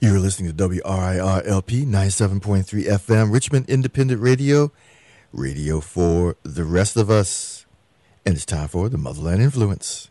You're listening to WRIR-LP 97.3 FM, Richmond Independent Radio, radio for the rest of us. And it's time for the Motherland Influence.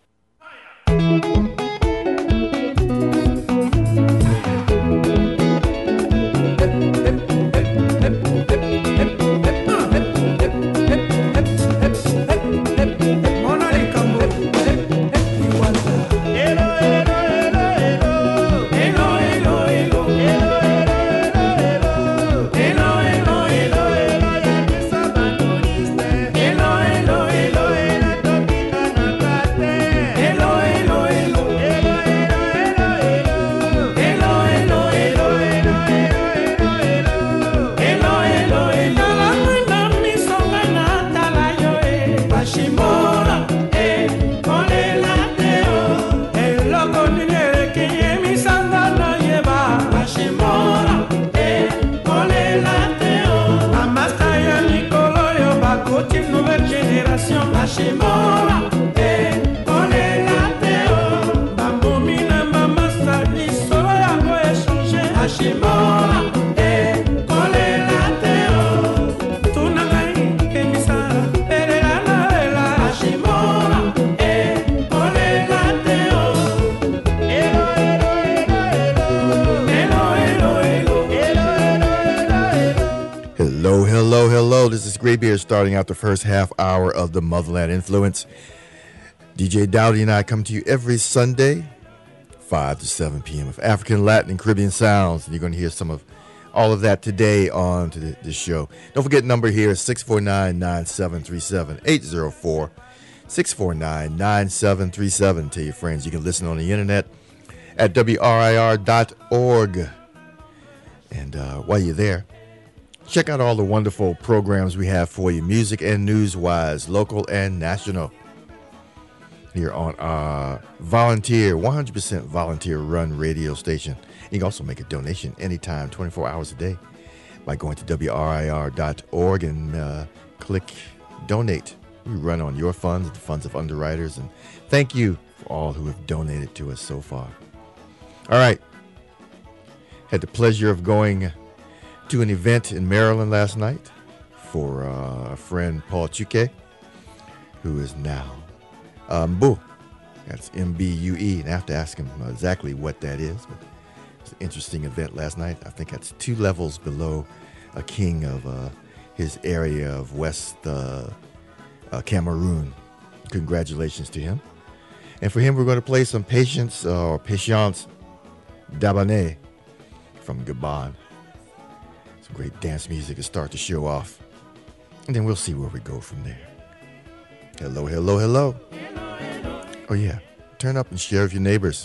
Hello, this is Graybeard starting out the first half hour of the Motherland Influence. DJ Dowdy and I come to you every Sunday, 5 to 7 p.m. with African, Latin, and Caribbean sounds. And you're going to hear some of all of that today on to the show. Don't forget, number here is 649-9737, 804-649-9737. Tell your friends you can listen on the internet at WRIR.org. And while you're there, check out all the wonderful programs we have for you, music and news-wise, local and national, here on our volunteer, 100% volunteer-run radio station. You can also make a donation anytime, 24 hours a day, by going to WRIR.org and click Donate. We run on your funds, the funds of underwriters, and thank you for all who have donated to us so far. All right. Had the pleasure of going to an event in Maryland last night for a friend, Paul Chuke, who is now Mbu. That's M-B-U-E, and I have to ask him exactly what that is. But it's an interesting event last night. I think that's 2 levels below a king of his area of West Cameroon. Congratulations to him. And for him, we're going to play some Patience Dabané from Gabon. Great dance music to start the show off. And then we'll see where we go from there. Hello, hello, hello. Oh, yeah. Turn up and share with your neighbors.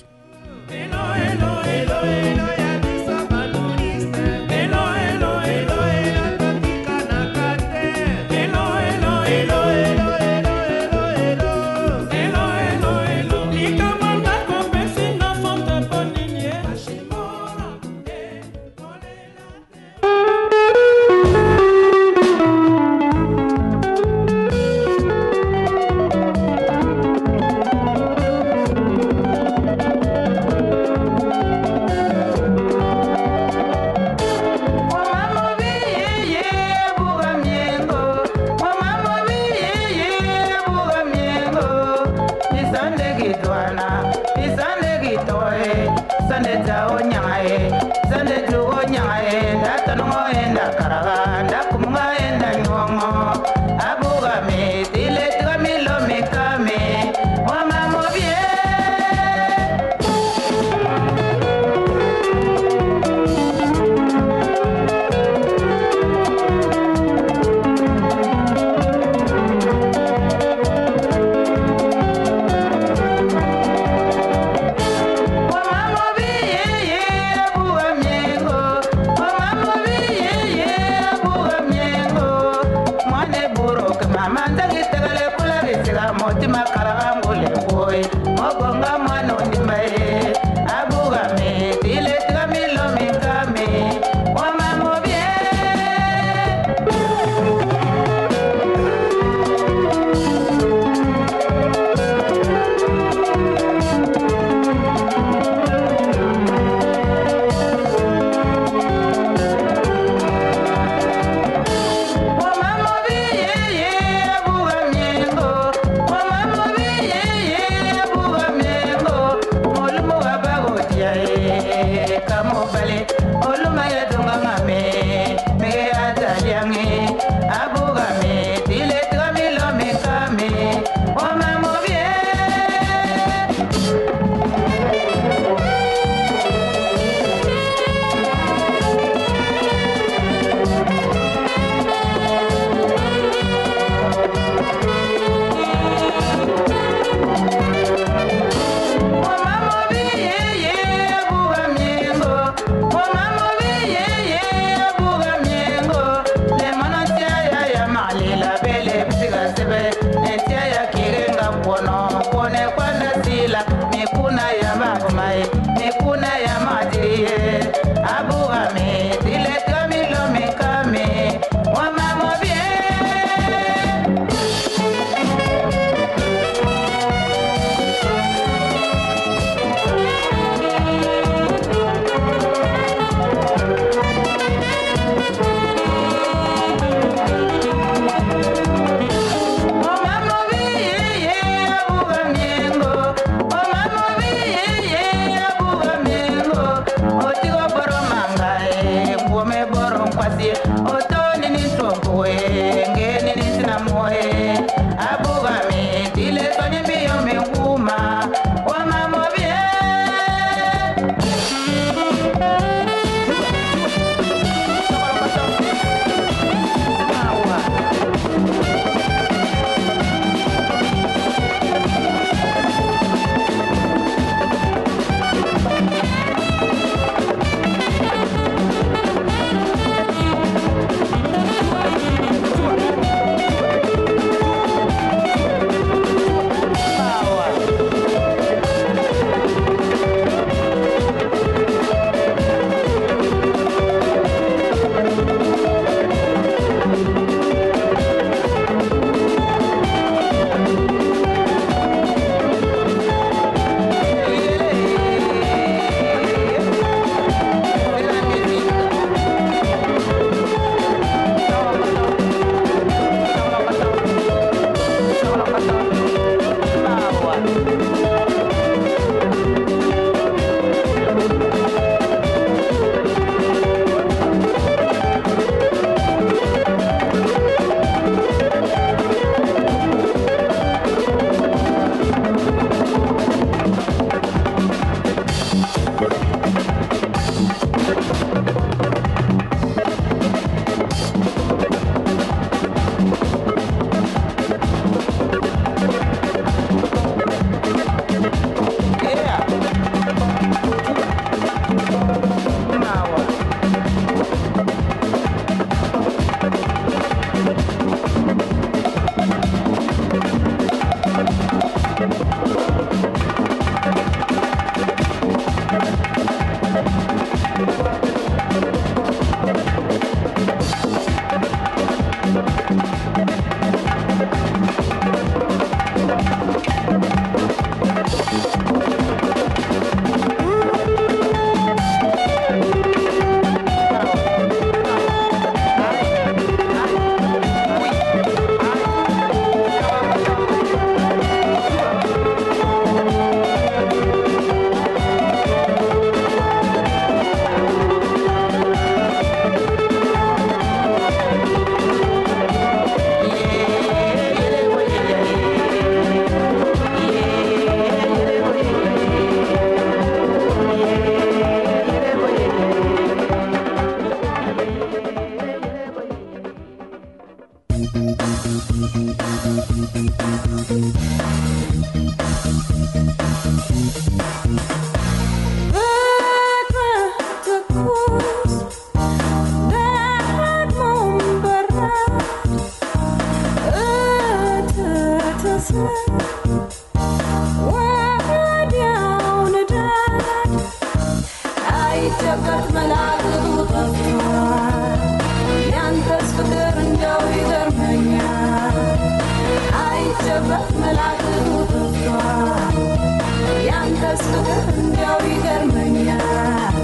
አይጨበት መላእክቱ ጠፍቷል ያንተስ ፍቅር እንደው ይገርመኛል አይጨበት መላእክቱ ጠፍቷል ያንተስ ፍቅር እንደው ይገርመኛል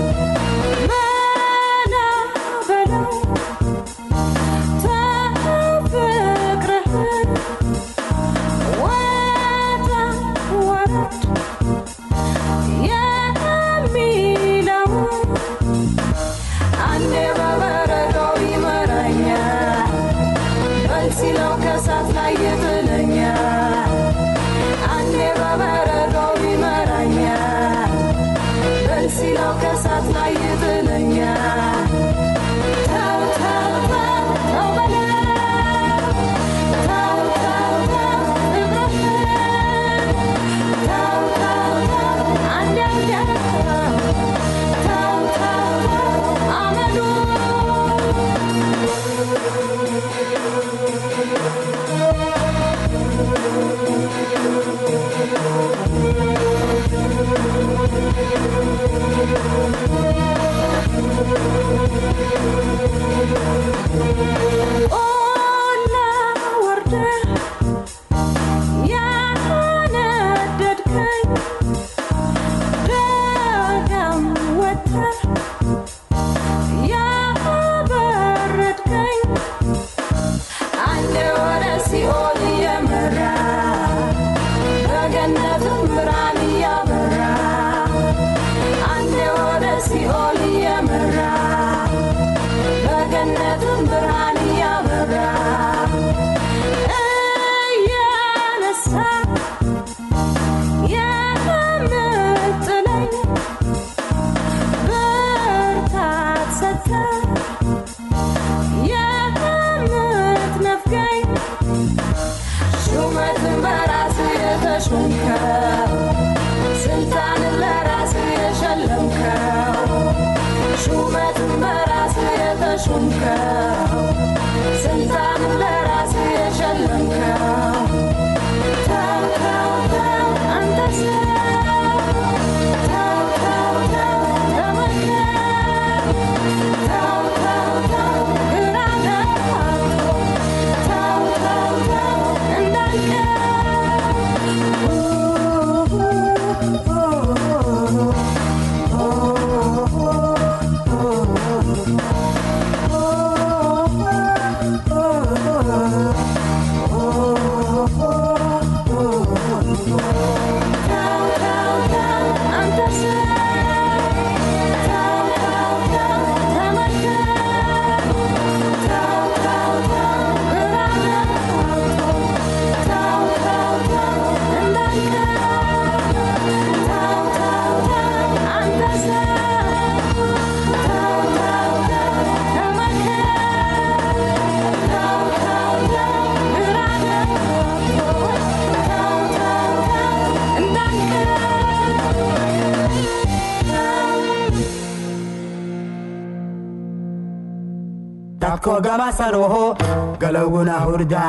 Kogama saroho galawuna hurda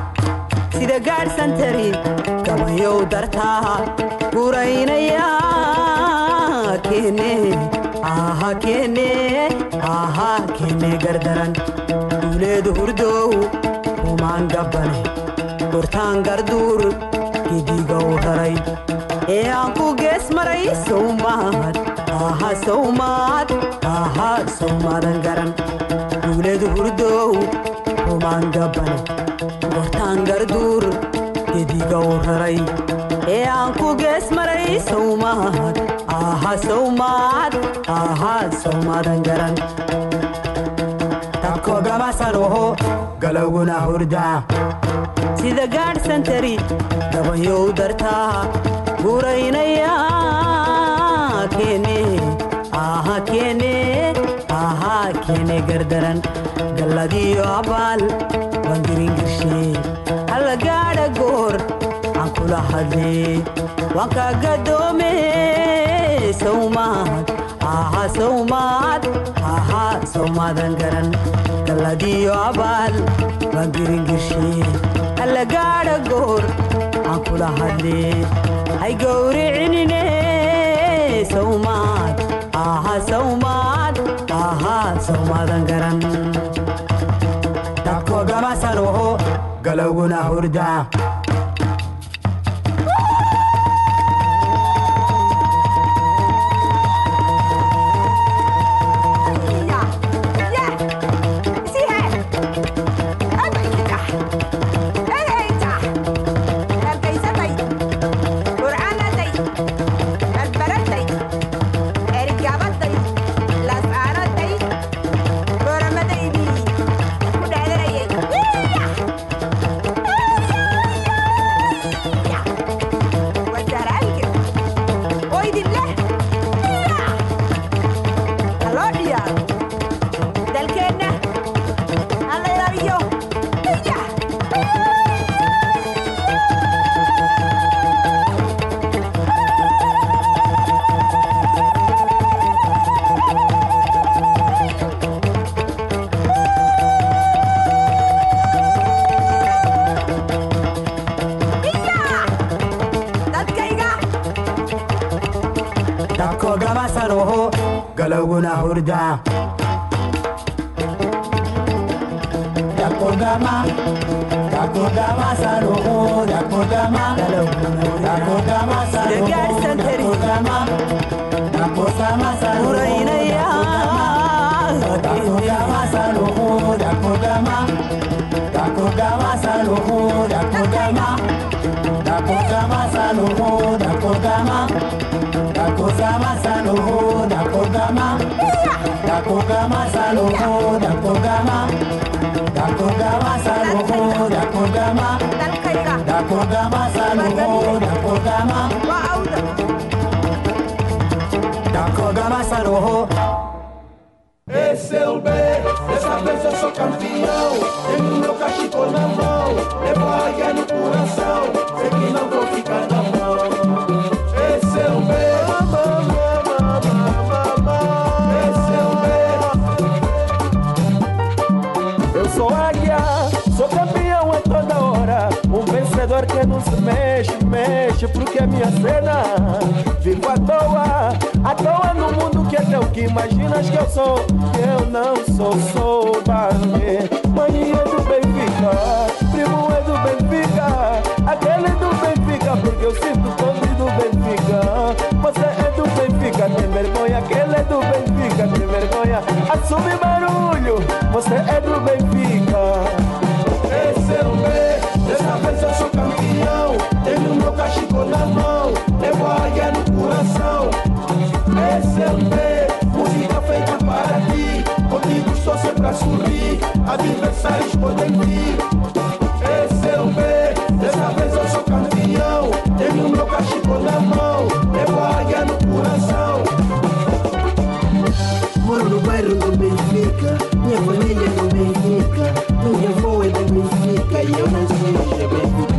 sida gaar santari kamayo darta guraynaya kene kene gardaran duleed hurdo kumaan gabbane burtaan gardur gidigow haray aan ku gees maray sawmaad sawmaadan garan duleed hurdo kumaan gabbane burtaan gardur gidigow haray aan ku gees maray sawmaadan garan kogama saroho galawuna hurda sida gaar santari gabayo darta guraynaya kene gardaran galladiyo abal bangirin girshe halla gaadha goor aan kula hadle waan ka gadoome sawmaadan garan galladiyo abal bangirin girshe halla gaadha goor aan kula hadle hay gawricinine sawmaad somadan garan dadko gabasaroho galowguna hurda galowguna hurda dakogama saroho dakogama dakogama saroho dakogama saroho dakogama saroho dakogama saroho dakogama saroho dakogama saroho dakogama saroho dakogama saroho dakogama saroho. Esse é o B, dessa vez eu sou campeão. Tenho meu cachecol na mão, levo a águia no coração. Sei que não vou ficar na mão. Esse é o B, esse é o B. Eu sou águia, sou campeão a toda hora. Um vencedor que não se mexe, porque é minha cena. Vivo à toa no mundo que é teu. Que imaginas que eu sou, que eu não sou Barney. Mãe é do Benfica, primo é do Benfica, aquele é do Benfica, porque eu sinto todo do Benfica. Você é do Benfica, tem vergonha, aquele é do Benfica, tem vergonha. Assume barulho, você é do Benfica. Esse é o B, dessa vez eu sou campeão. Tenho meu cachecol na mão, levo a águia no coração. Esse é o B, música feita para ti. Contigo estou sempre a sorrir, adversários podem vir. Esse é o B, dessa vez eu sou campeão. Tenho meu cachecol na mão, levo a águia no coração. Moro no bairro do Benfica, minha família é do Benfica, minha avó é do Benfica e eu não sou de Benfica.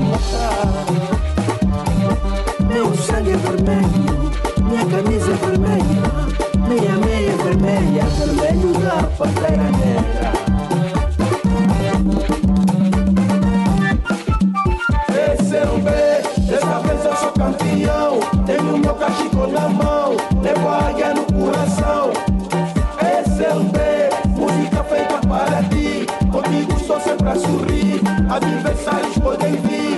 Meu sangue é vermelho, minha camisa é vermelha, minha meia é vermelha, vermelho da Pantera Negra. Esse é o B, dessa vez eu sou campeão. Tenho meu cachecol na mão, levo a águia no coração. Esse é o B, música feita para ti. Contigo estou sempre a sorrir, adversários podem vir.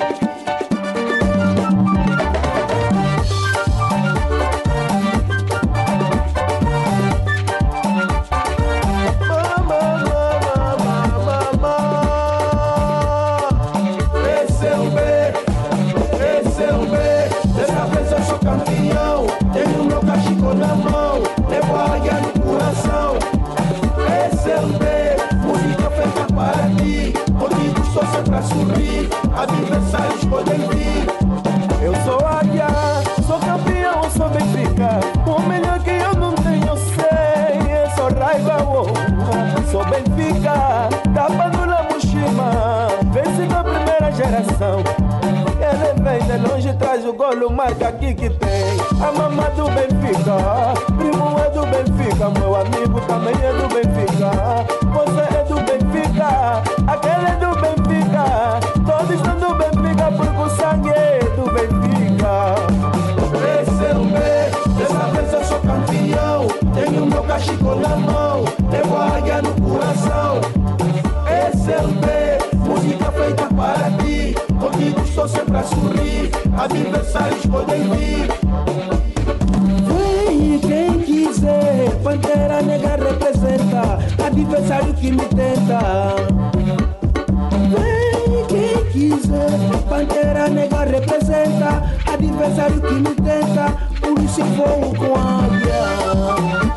Na mão, levo a águia no coração. Esse é o B, música feita para ti. Contigo estou sempre a sorrir, adversários podem vir. Eu sou águia, sou campeão, sou Benfica. O melhor que eu não tenho sei, eu sou raiva, sou Benfica. Tapa no Lamushima, vence da primeira geração. Ele vem de longe, traz o golo, marca aqui que tem. A mamã do Benfica, primo é do Benfica, meu amigo também é do Benfica. Você é do Benfica, aquele é do Benfica, todos são do Benfica porque o sangue é do Benfica. Esse é o B, dessa vez eu sou campeão. Tenho meu cachecol na mão, levo Pantera Negra representa adversário que me tenta. Vem quem quiser, Pantera Negra representa adversário que me tenta. Por isso eu vou com águia.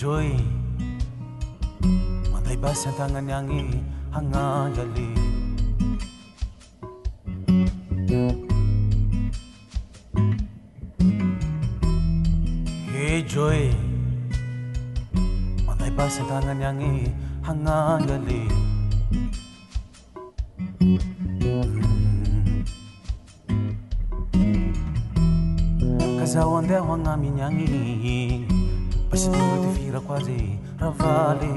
joy Matay ba sa tangan yangi hanga jali Hey joy Matay ba sa tangan yangi hanga jali Kazawan de wanga minyangi Pasiduro te fira quasi ravale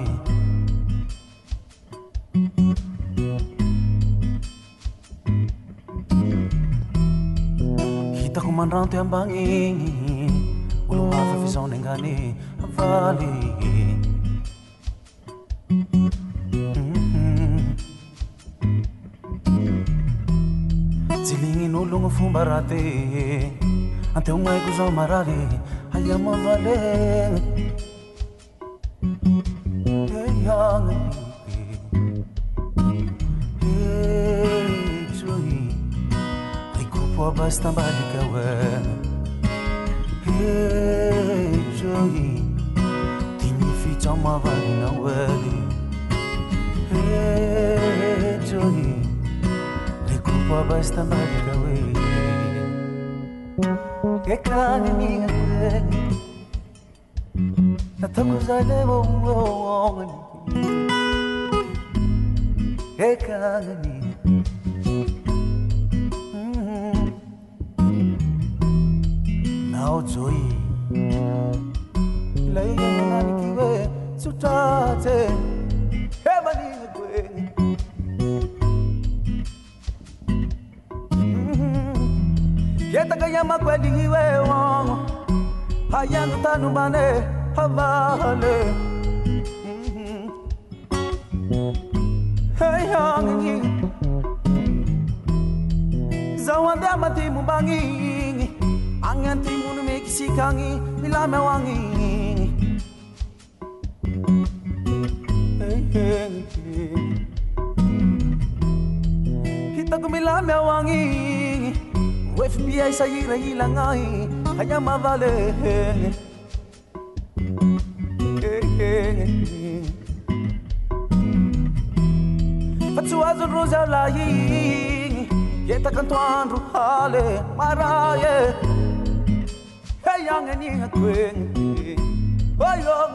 Kita kumanrante ang banging Ulo hafa fizon engane ravale Zilingin ulong fumbarate Ante un mai kuzo marare Ayama vale Hey young Hey joy Ay kupo basta balika we Hey joy Tini ficha ma vale na wele Hey joy Ay kupo basta balika we Que cane minha Na takuza le bom Que cane minha Now joy Lai na ni kiwe sutate He mani kwe Yeta kayama kweli iwe wangu Hayangu tanu mane havale Hey yangi Zawande amati mubangi Anganti munu mekisikangi Milame wangi Hey hey Hita kumilame wangi FBI sa ilangai hanya mavale Fatsuazo rosa lai Yeta kantuan ruhale maraye Hey yang ni hakwen Oh yong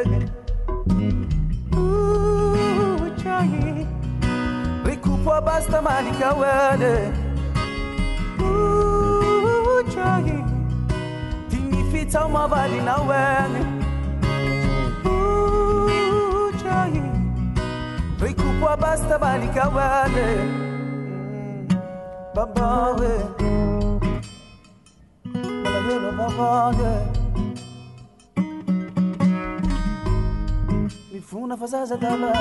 chai Rikupo basta malika wele Chai Tini fita uma vale na wele Chai Rikupo basta balika wele Babawe Malayolo babawe Mifuna fazaza dala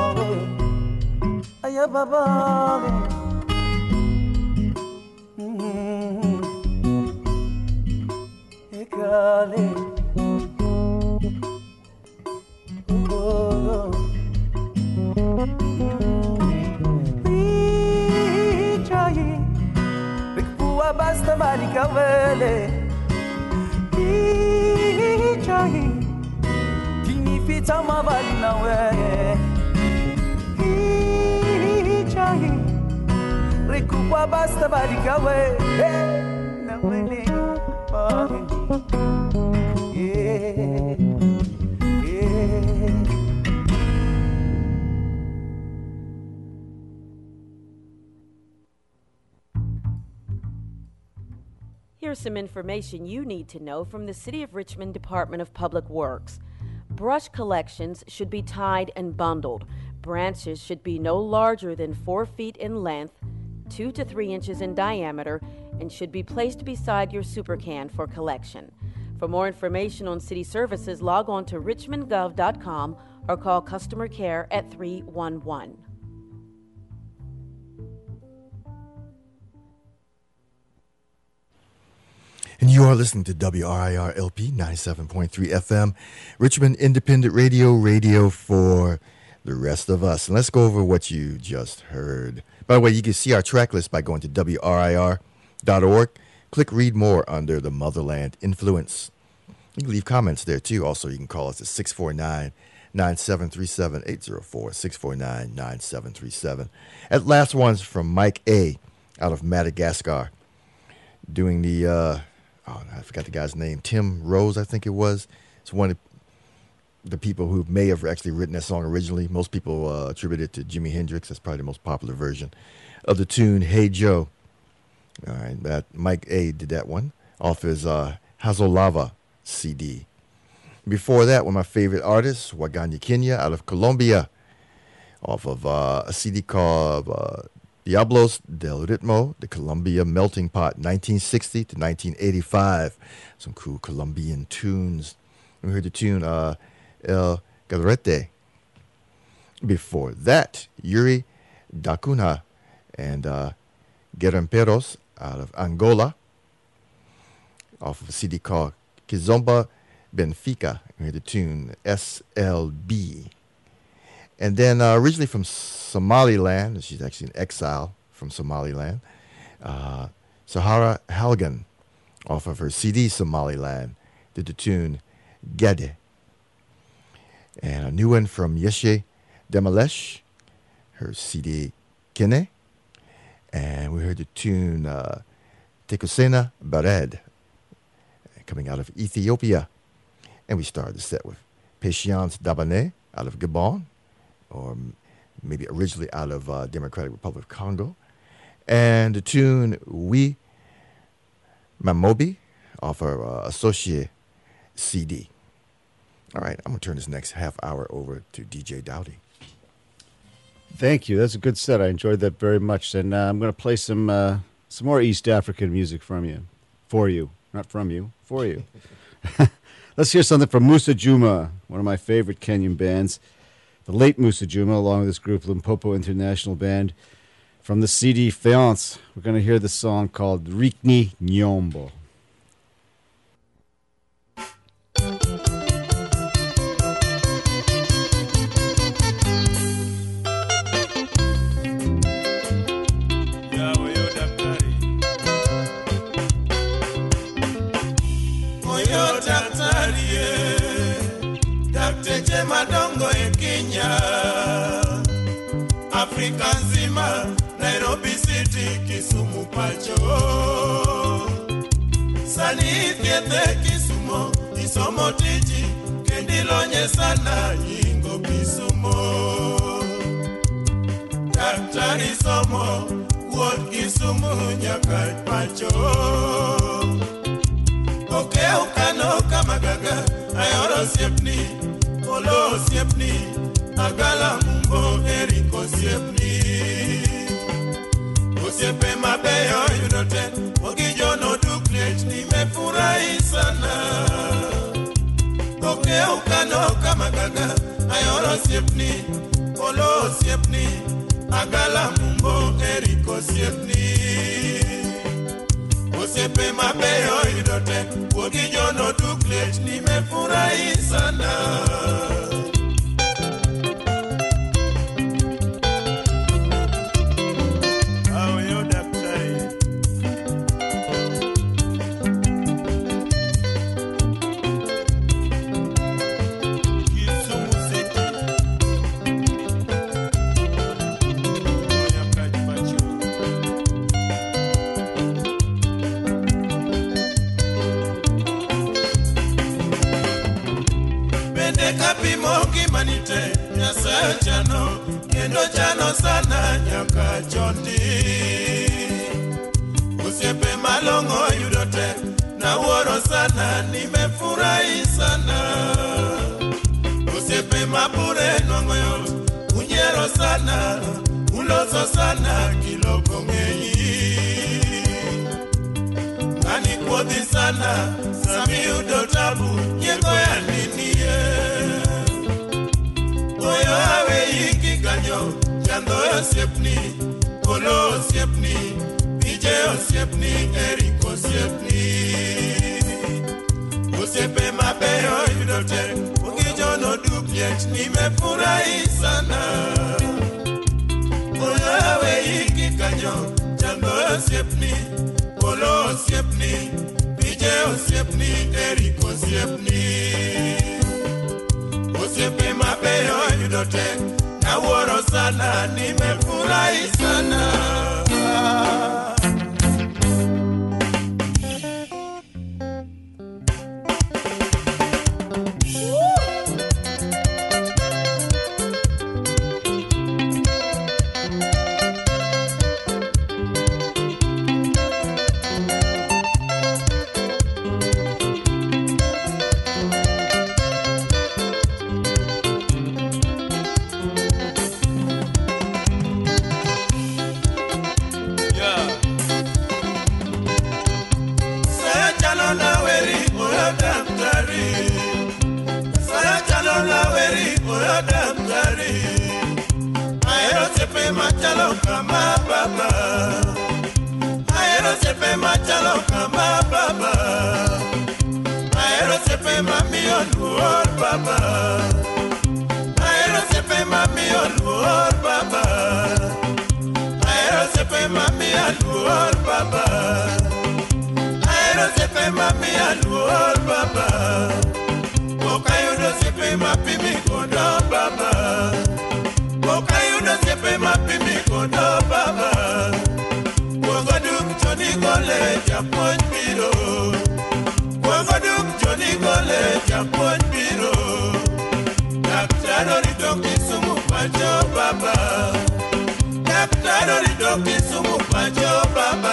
Aya babawe Ekale Ichai Rikpua basta malika wele Ichai Tini fita mavali na wele Ichai Rikpua basta malika wele Na wele Yeah, yeah. Here's some information you need to know from the City of Richmond Department of Public Works. Brush collections should be tied and bundled. Branches should be no larger than 4 feet in length, 2 to 3 inches in diameter, and should be placed beside your super can for collection. For more information on city services, log on to richmondgov.com or call customer care at 311. And you are listening to WRIR LP 97.3 FM, Richmond Independent Radio, radio for the rest of us. And let's go over what you just heard. By the way, you can see our track list by going to WRIR.org. Click Read More under the Motherland Influence. You can leave comments there too. Also, you can call us at 649-9737, 804-649-9737. At last one's from Mike A. out of Madagascar, doing the, I forgot the guy's name, Tim Rose, I think it was. It's one of the people who may have actually written that song originally. Most people attribute it to Jimi Hendrix. That's probably the most popular version of the tune, Hey Joe. All right, that Mike A. did that one off his Hazolava CD. Before that, one of my favorite artists, Waganya Kenya out of Colombia, off of a CD called Diablos del Ritmo, the Colombia Melting Pot, 1960 to 1985. Some cool Colombian tunes. We heard the tune El Garrete. Before that, Yuri Dacuna and Guerramperos out of Angola, off of a CD called Kizomba Benfica. We heard the tune SLB. And then originally from Somaliland, she's actually in exile from Somaliland, Sahara Halgan, off of her CD Somaliland, did the tune Gede. And a new one from Yeshe Demalesh, her CD Kene. And we heard the tune Tekusena Bared, coming out of Ethiopia. And we started the set with Patience Dabane out of Gabon, or maybe originally out of Democratic Republic of Congo. And the tune We Mamobi off her Associate CD. All right, I'm going to turn this next half hour over to DJ Dowdy. Thank you. That's a good set. I enjoyed that very much. And I'm going to play some more East African music from you. For you. Not from you. For you. Let's hear something from Musa Juma, one of my favorite Kenyan bands. The late Musa Juma, along with this group, Limpopo International Band. From the CD Faience, we're going to hear the song called Rikni Nyombo. Madongo e Kenya, Afrika nzima, Nairobi City, Kisumu pacho. Sani thiethe Kisumo, isomo tiji, kendilonye sana ingo Kisumo. Daktari somo, wuod Kisumu nyaka pacho. Oke ukano kamagaga, ayoro siepni, Olo siepni, agala mumbo eriko siepni. Osiepe mabeyo yudote, ogijo no duklet ni mefurahi sana. Oke ukano kamagaga, ayoro siepni, olo siepni, agala mumbo eriko siepni. Osiepe mabeyo yudote, ogijo no duklet ni mefurahi sana. Manite nyasa chano kendo chano sana nyaka chondi. Usiepe malongo yudote na woro sana nimefurahi sana. Usiepe mabure nongoyo unyero sana uloso sana kiloko ngeyi. Ngani kuodhi sana sami udotabu nyeko ya niniye. Oyo awe yiki kanyo, chando osiepni, kolo osiepni, pije osiepni, eriko osiepni. Osiepe mabeyo yudote, ugijo no duklet nimefurahi sana. Oyo awe yiki kanyo, chando osiepni, kolo osiepni, pije Osiepni, osiepni, eri osiepni. Osiepe mabeyo yudo tek, nawuoro sana, nimefurahi sana. Machalo kama baba, aero sepe machalo kama baba, aero sepe mami oluor baba, aero sepe mami oluor baba, aero sepe mami oluor baba, aero sepe mami oluor baba, okayudo sepe mapimi kodo baba. Okayudo sepe mapimi kodo baba. Wogodum Johnny Gole Japonj biro. Wogodum Johnny Gole Japonj biro. Daktari rito Kisumu pacho baba. Daktari rito Kisumu pacho baba.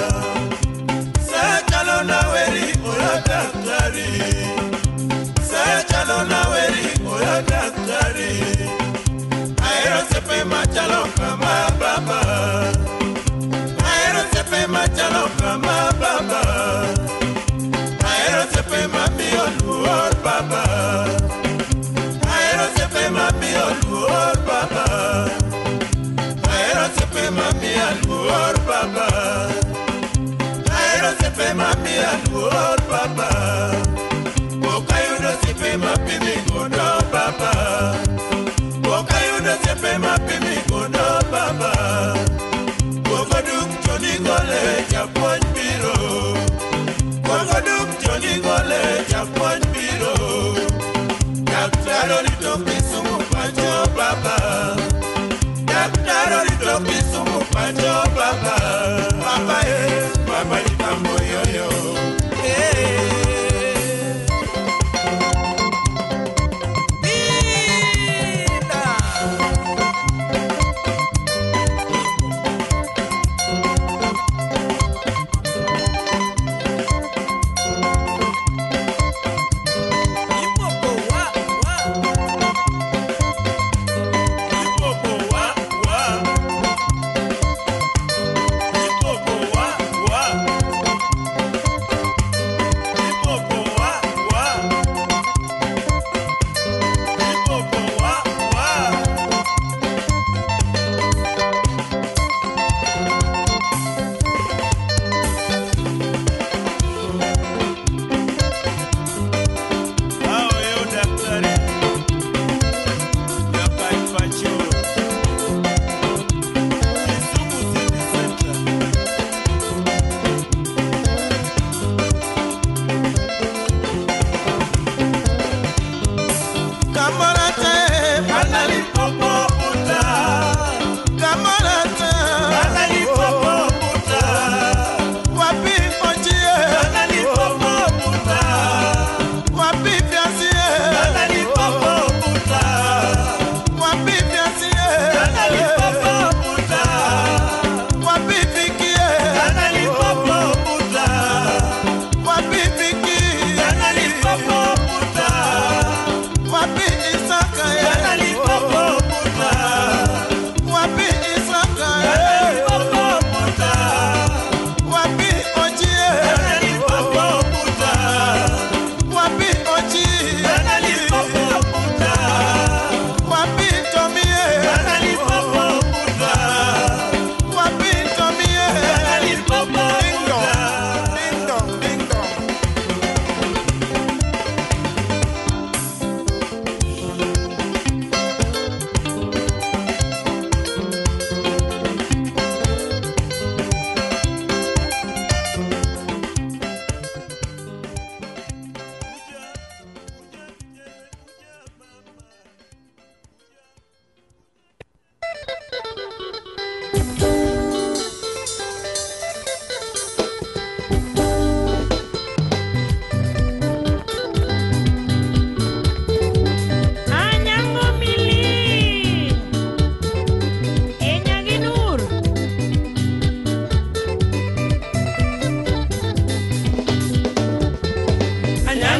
Sachalo na weri oya daktari. Sachalo na weri oya daktari. Aero sepe machalo kama baba. Aero sepe machalo kama baba. Aero sepe mami oluor baba. Aero sepe mami oluor baba. Aero sepe mami oluor baba. Aero sepe mami oluor baba. Okayudo sepe mapimi kodo baba. Okayudo sepe mapimi kodo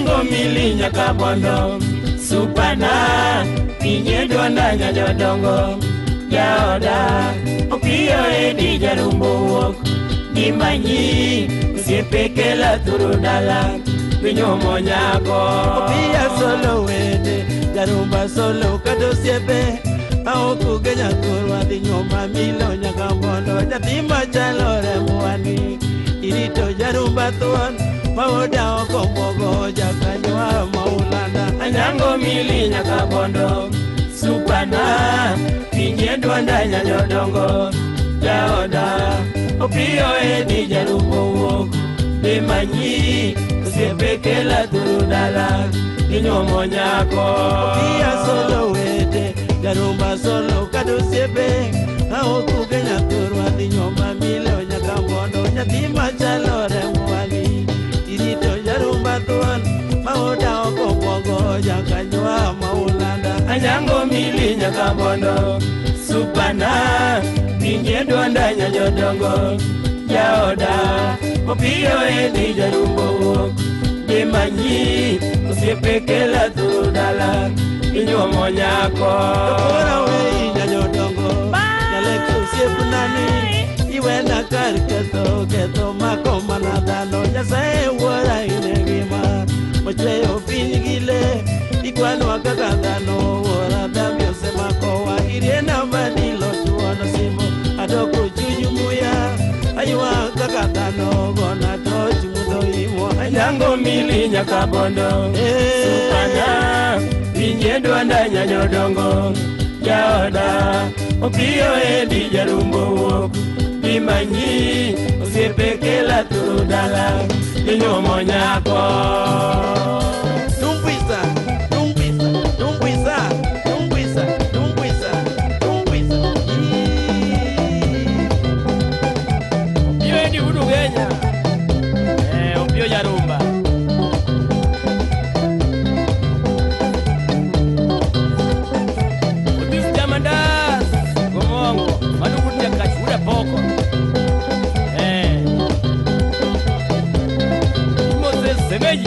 Anyango mili nyaka bondo Supana Pinye duanda nyajodongo Yaoda Opio edi jarumbo wok Dimanyi Siepekela turudala Pinyomo nyako Opia solo wede Jarumba solo kado siepe Aoku genya kurwa Dinyoma milo nyaka bondo Jatima chalore muani Irito jarumba tuan Maoda okomogo Jakanywa maulanda Anyango mili nyaka bondo Supana Pinye duanda nyajodongo Yaoda Opio edi jarumbo wok Dimanyi Siepekela turudala Inyomo nyako Opia solo wede Jarumba solo kado siepe Aoku genya kurwa Dinyoma milo nyaka bondo Jatima chalore muani Irito jarumba tuan Maoda okomogo Jakanywa maulanda Anyango mili nyaka bondo Supana Pinye duanda nyajodongo Yaoda Opio edi jarumbo wok Dimanyi Siepekela turudala Inyomo nyako Kora wei nyajodongo Nyaleko siepunani Iwena kariketo Keto mako manadano Nyasae wora inegima Mocheo pinigile Ikwano wakakadano Wora damyo semako wa Iriena madilo chuono simo Adoko chunyumuya Ayuwa kakadano Gona tochi mudo imo Anyango mili nyaka bondo Supana Pinye duanda nyajodongo Yaoda Opio edi jarumbo wok Dimanyi Siepekela turudala Inyomo nyako Dumbuisa, dumbuisa, dumbuisa, dumbuisa, dumbuisa, dumbuisa. Opio edi udu genya Opio jarumba Utis jamandas Gomongo Manugut nyakash uda poko Moses Semeji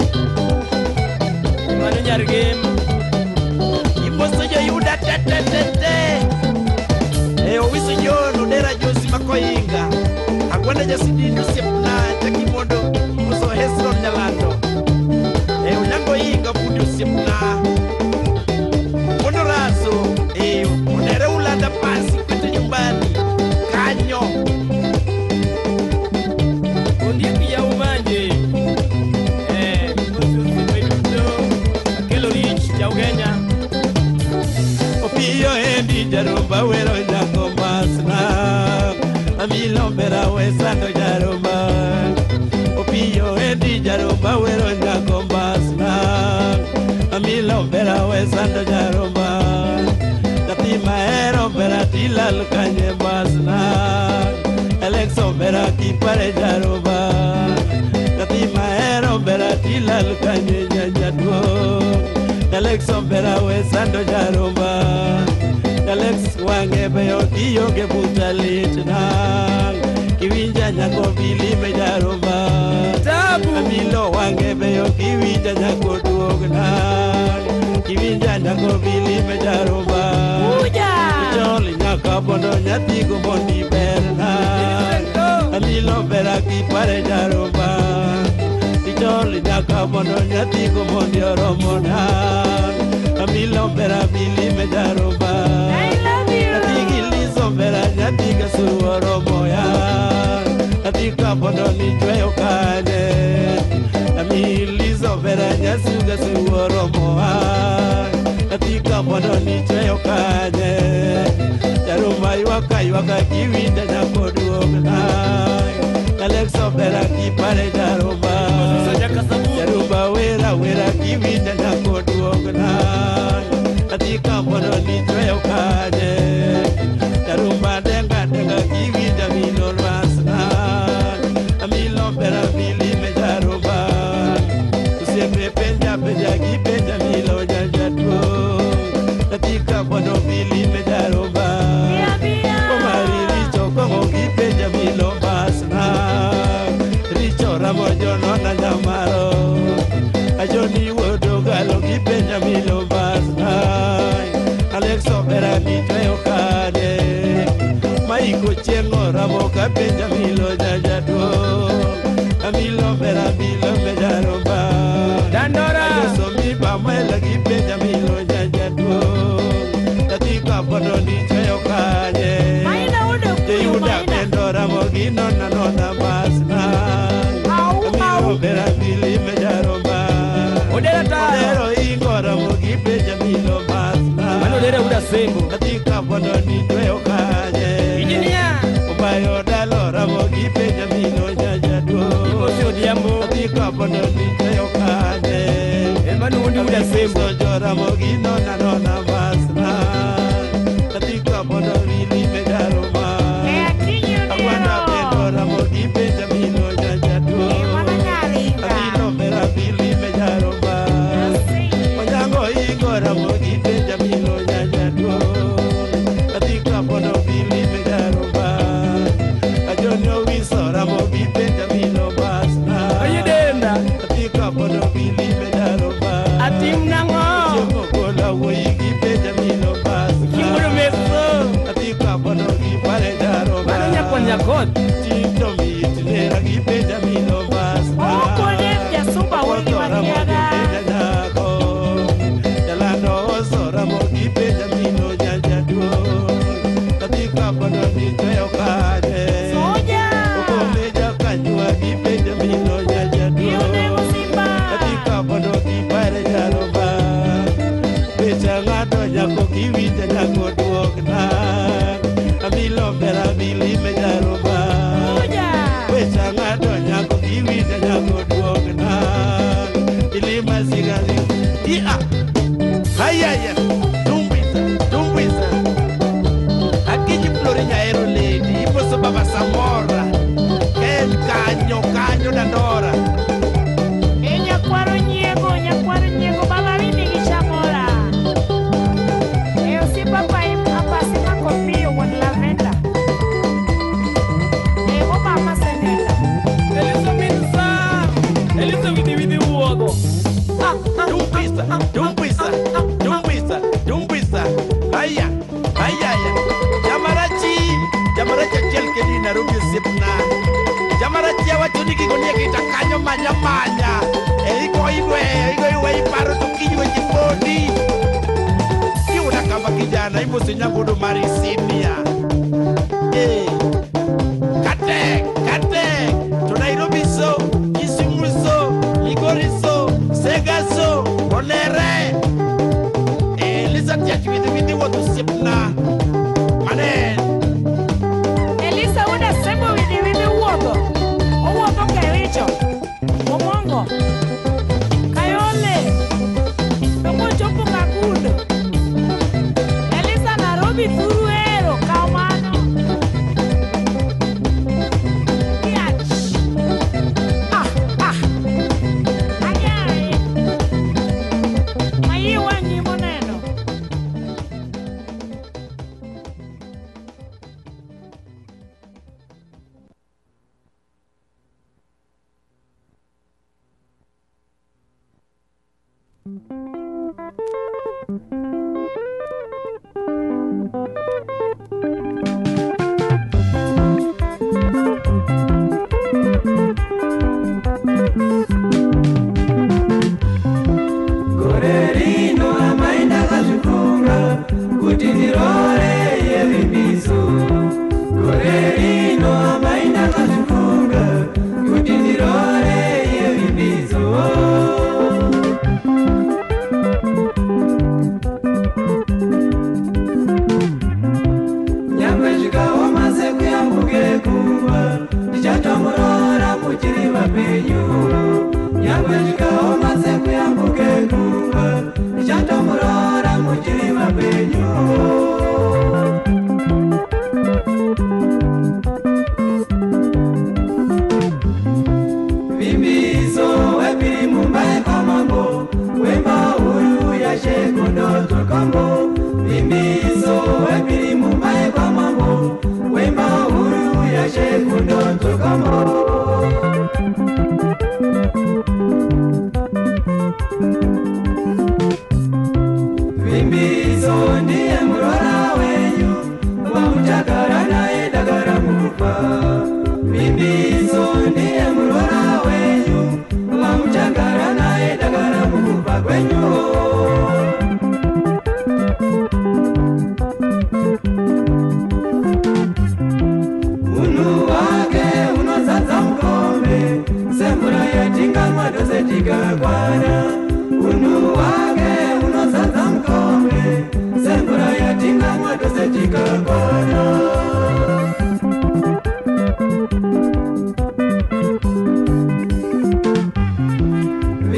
Manu nyargim Iposo yo yuda tetetete. Owiso yo nodera josi makoinga. Agwanda jasidindu siepna jakimondo uso hesron nyalando. Unyango inga pudu siepna. Mondo raso. Onere ulanda pasi kwete nyumbani. Kanyo. Ondiki ya umanje Kelo rich ya ugenya Opio endi jarumba wero nyako masna Amilo mbera wesando jarumba Opio endi jarumba wero nyako masna Amilo mbera wesando jarumba Tatima ero mbera tilal kanye masna Alexo mbera kipare jarumba Tatima ero mbera tilal kanye nyanyadwo Alexo mbera wesando jarumba Alex wange beyo kiyo ke butalitna Kiwinja nyako bilime jarumba Tabu Amilo wange beyo kiwinja nyako duogna Kiwinja nyako bilime jarumba Uja Choli nyaka bondo nyatigo bondi berna Amilo bera kipare jarumba Choli nyaka bondo nyatigo bondi oromona Amilo bera bilime jarumba I love you Atigilizo bera nyatiga suoro moya Atika bondo ni jweyo kane Amilizo bera nyasuga suoro moya Atika bondo ni jweyo kane Jarumba iwaka kiwinda nyako duogna Alexo bera kipare jarumba Jarumba wera kiwinda nyako duogna Atika bondo ni jweyo kane Jarumba denga kiwinda milo lwasna Amilo bera bilime jarumba Usiembe penja kipenja milo jajatuo Atika bondo bilime jarumba Omari richo komo kipenja milo basna Richo ramojo nona nyamaro moka penja milo jajado amilo bera milo mejaroba Dandora so mi ba mela ki penja milo jajado tatika podoni chayo kanye Maina udah Yuda pendora mogi nona nona masna amilo bera mili mejaroba Odera ta Odero ingora mogi penja milo masna Mano dere udah sembo tatika podoni chayo kanye Engineer Bayo dalora mogi penja milo jajado Sio diambo Tika bono nitayo kane Mano udah sembo Jora mogi nona nona masna Tika bono vili medaroma Awanda pendora mogi penja milo jajado Amilo mera vili medaroma Onyango igora mogi penja milo jajado Tika bono vili medaroma Ajonyo wisora mogi penja milo masna Ayedenda Tika bono vili medaroma Atim nango Jemo bola woigi penja milo masna Kimuro meso Tika bono gipare daroma Mano nyakon nyakot Tinto mitinera gipenja milo masna Otora mogi penja nyako Jalano osora mogi penja milo jajado Tika bono nitayo kane Okomeja kanyua gipenja milo jajado Tika bono gipare daroma Becha ngado nyako kiwinja nyako duokna Amilo mera vili mejaroma Becha ngado nyako kiwinja nyako duokna Ilima sigari Ia Hayaya Tumbisa Akiji florinya ero lady Ipo so baba Samora Ken kanyo dandora Nyakwaro nyiego baba mimi gishamora. Si papa hapa sima kopio wan lavenda. Mama senela. Elisa minsa Elisa vidi uogo Dumbisa Haya Jamarachi achel kedi Nairobi sipna Jamarachi awachoni gigonia kita kanyo manya Iko iwe iparo tukinywe jibodi Kiuna kama kijana Ibo sinyangudu mari sinia Kate To Nairobi so Kisumu so Migori so Sega so Onere Elisa tiachi vidi watu sipna Manen Elisa una sembo vidi uogo. Uogo kericho. Omongo. Kayole. Tomo chopo kakundo. Elisa Nairobi furuero kaumano. Kiach. Ayaye. Mayi wanyi moneno. Korerino amainda kazifunga kuti ndirore yevibizo. Korerino amainda kazifunga kuti ndirore yevibizo. Nyangwe zvikawa maze kuyambuke kuva ndichatomurora muchiri vapenyu. Nyangwe zvikawa maze kuyambuke kuva ndichatomurora muchiri vapenyu. Vimbizo wepiri mumbai pamambo wemba uyu yashekondo tokambo. Vimbizo wepiri mumbai pamambo wemba uyu yashekondo tokambo.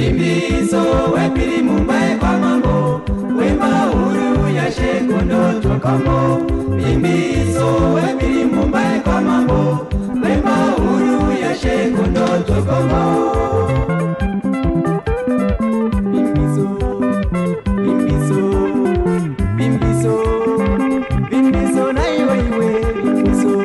Bimbiso wepiri Mumbai kwa mambo, wema huru ya shekondo tokomo. Bimbiso wepiri Mumbai kwa mambo, wema huru ya shekondo tokomo. Bimbiso, bimbiso, bimbiso, bimbiso na iwe iwe bimbiso.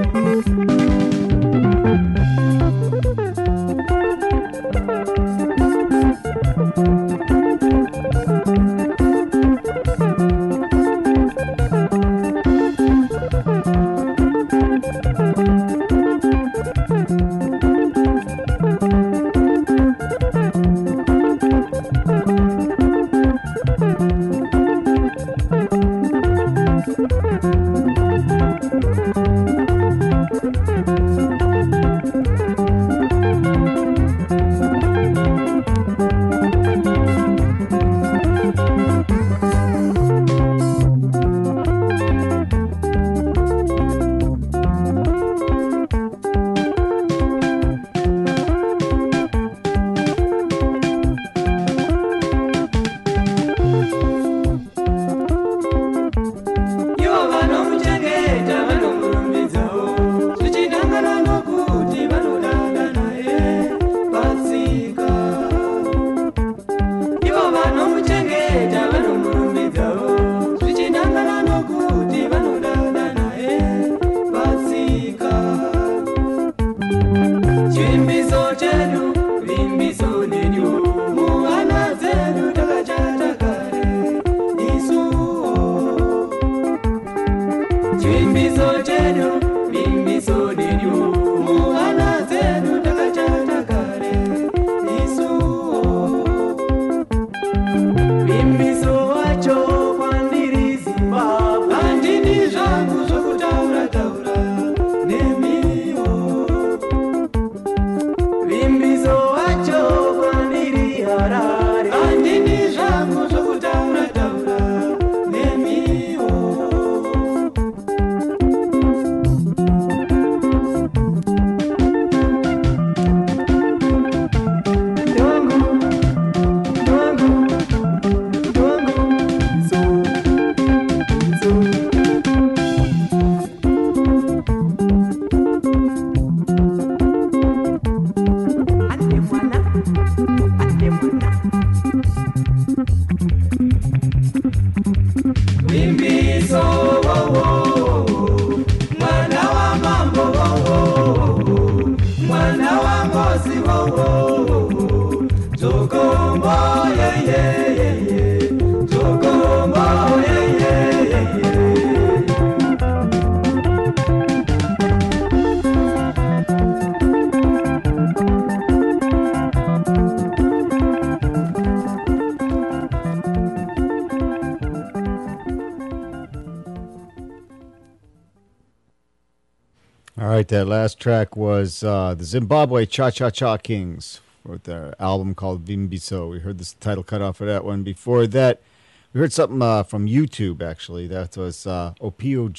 All right, that last track was the Zimbabwe Cha-Cha-Cha Kings with their album called Vimbiso. We heard this title cut off of that one. Before that, we heard something from YouTube, actually. That was Opio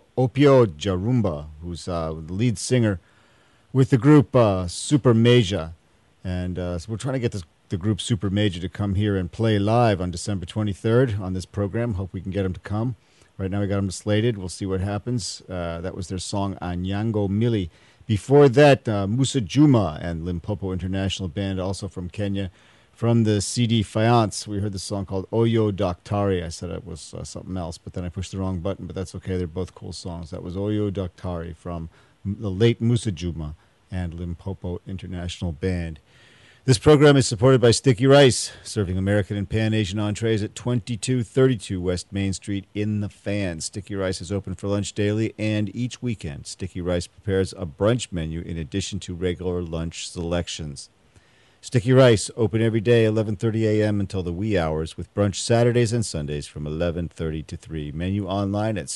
Jarumba, who's the lead singer with the group Super Major. And so we're trying to get the group Super Major to come here and play live on December 23rd on this program. Hope we can get them to come. Right now we got them slated. We'll see what happens. That was their song Anyango Mili. Before that, Musa Juma and Limpopo International Band, also from Kenya. From the CD Fayance, we heard the song called Oyo Daktari. I said it was something else, but then I pushed the wrong button, but that's okay. They're both cool songs. That was Oyo Daktari from the late Musa Juma and Limpopo International Band. This program is supported by Sticky Rice, serving American and Pan-Asian entrees at 2232 West Main Street in the Fan. Sticky Rice is open for lunch daily and each weekend. Sticky Rice prepares a brunch menu in addition to regular lunch selections. Sticky Rice, open every day, 11:30 a.m. until the wee hours, with brunch Saturdays and Sundays from 11:30 to 3. Menu online at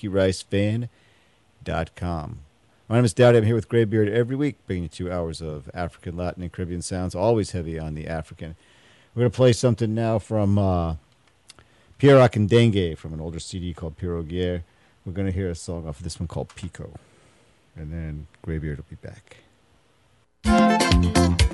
stickyricefan.com. My name is Dowdy. I'm here with Graybeard every week, bringing you 2 hours of African, Latin, and Caribbean sounds, always heavy on the African. We're going to play something now from Pierre Akindenge from an older CD called Piroguier. We're going to hear a song off of this one called Pico. And then Graybeard will be back.